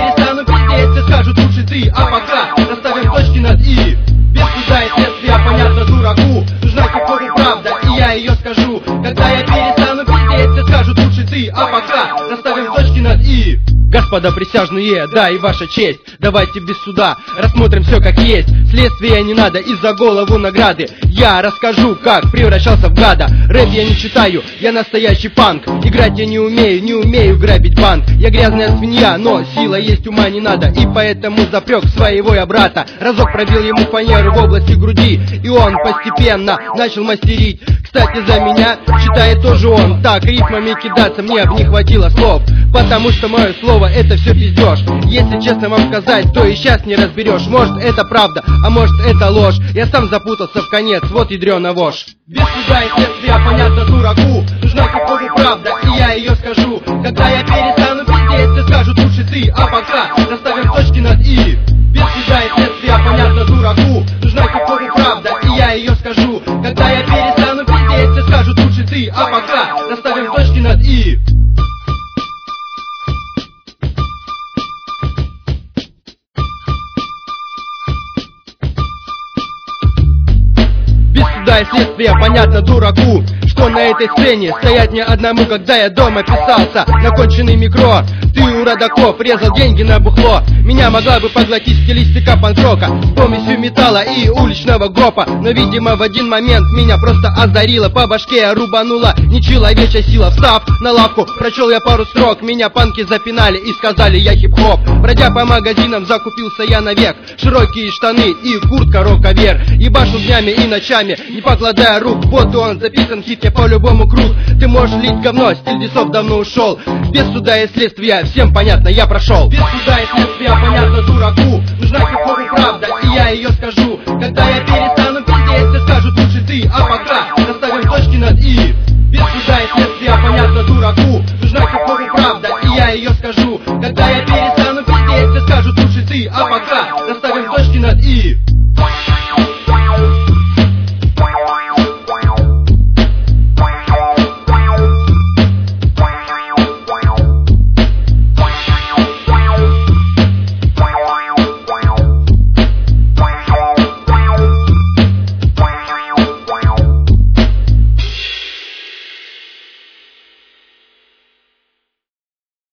перестану пиздеть, все скажут лучше ты. А пока расставим точки над «и». Без суда и следствия, понятно дураку, нужна хип-хопу правда, и я ее скажу. Когда я перестану пиздеть, все скажут лучше ты. А пока расставим точки над «и». Господа присяжные, да и ваша честь, давайте без суда рассмотрим все как есть. Следствия не надо, и за голову награды. Я расскажу, как превращался в гада. Рэп я не читаю, я настоящий панк. Играть я не умею грабить банк. Я грязная свинья, но сила есть, ума не надо. И поэтому запрек своего я брата. Разок пробил ему фанеру в области груди, и он постепенно начал мастерить. Кстати, за меня читает тоже он. Так, рифмами кидаться мне бы не хватило слов, потому что мое слово это все пиздеж. Если честно вам сказать, то и сейчас не разберешь. Может это правда, а может это ложь. Я сам запутался в конец, вот ядрёна вошь. Без суда и следствия, понятно дураку, нужна хип-хопу правда, и я ее скажу. Когда я перестану пиздеть, все скажут лучше ты. А пока расставим точки над «и». Без суда и следствия, понятно дураку, нужна хип-хопу правда, и я ее скажу. Когда я перестану пиздеть, все скажут лучше ты. А пока расставим точки над «и». Суда и следствия, понятно дураку, что на этой сцене стоять не одному. Когда я дома писался на конченый микро, ты у родаков резал деньги на бухло. Меня могла бы поглотить стилистика панк-рока с помесью металла и уличного гопа. Но видимо в один момент меня просто озарило, по башке рубанула нечеловечья сила. Встав на лавку, прочел я пару строк, меня панки запинали и сказали я хип-хоп. Бродя по магазинам, закупился я навек, широкие штаны и куртка роковер. Ебашу днями и ночами, не покладая рук, вот он записан, хит я по-любому крут. Ты можешь лить говно, стиль дисов давно ушел. Без суда и следствия, всем понятно, я прошел. Без суда и следствия, понятно дураку, нужна хип-хопу правда, и я ее скажу. Когда я перестану пиздеть, все скажут лучше ты. А пока расставим точки над «и». Без суда и следствия, понятно дураку, нужна хип-хопу правда, и я ее скажу. Когда я перестану пиздеть, все скажут лучше ты. А пока расставим точки над «и».